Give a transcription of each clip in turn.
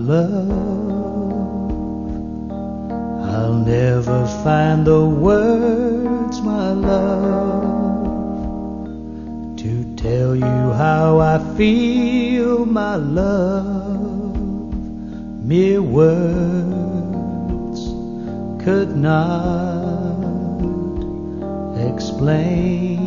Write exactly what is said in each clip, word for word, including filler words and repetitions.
love. I'll never find the words, my love, to tell you how I feel, my love. Mere words could not explain.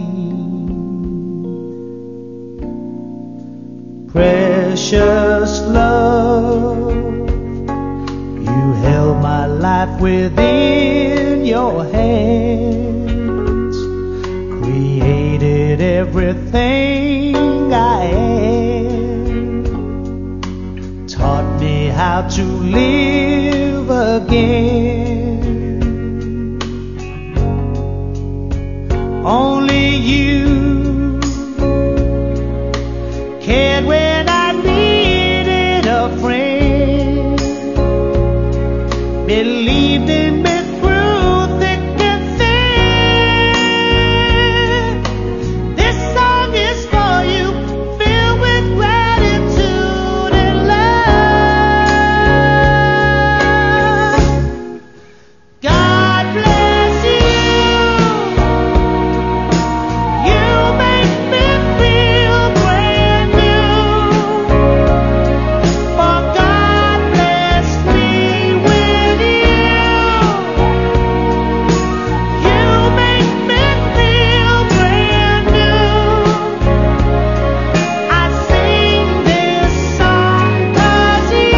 Precious love, you held my life within your hands, created everything I am, taught me how to live again. Only you cared when I needed a friend, believed in me through thick and thin. This song is for you, filled with gratitude and love. God bless you. You make me feel brand new. For God blessed me with you. You make me feel brand new. I sing this song 'cause you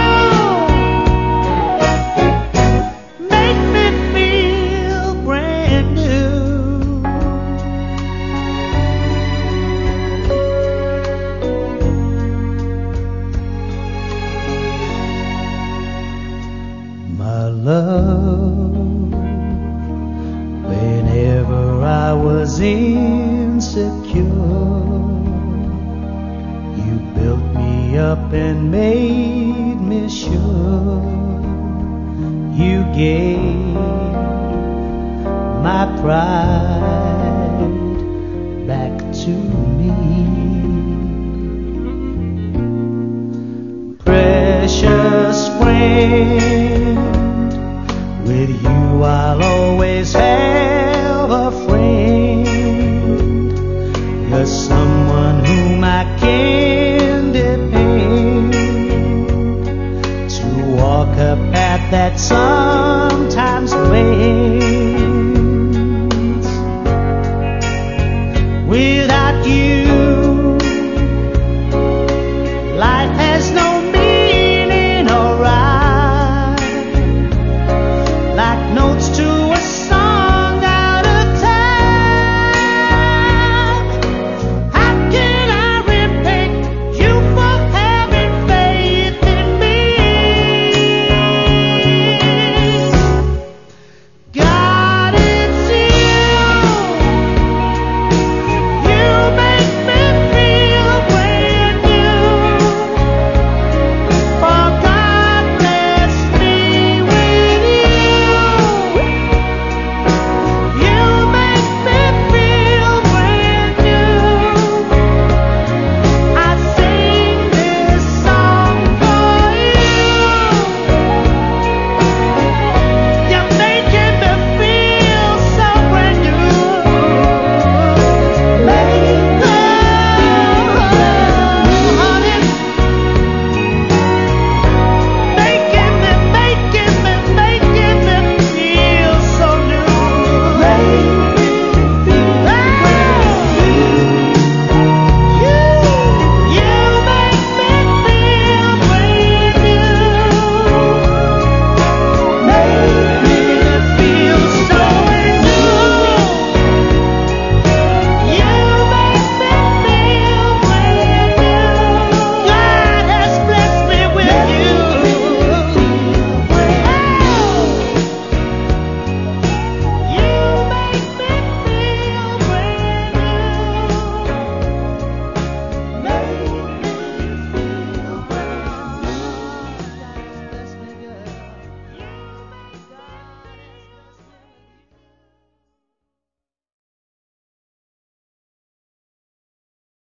make me feel brand new. My love, whenever I was insecure, you built me up and made me sure. You gave my pride back to me. Precious friend, with you I'll always have a friend. You're someone whom I can depend, to walk a path that sometimes bends.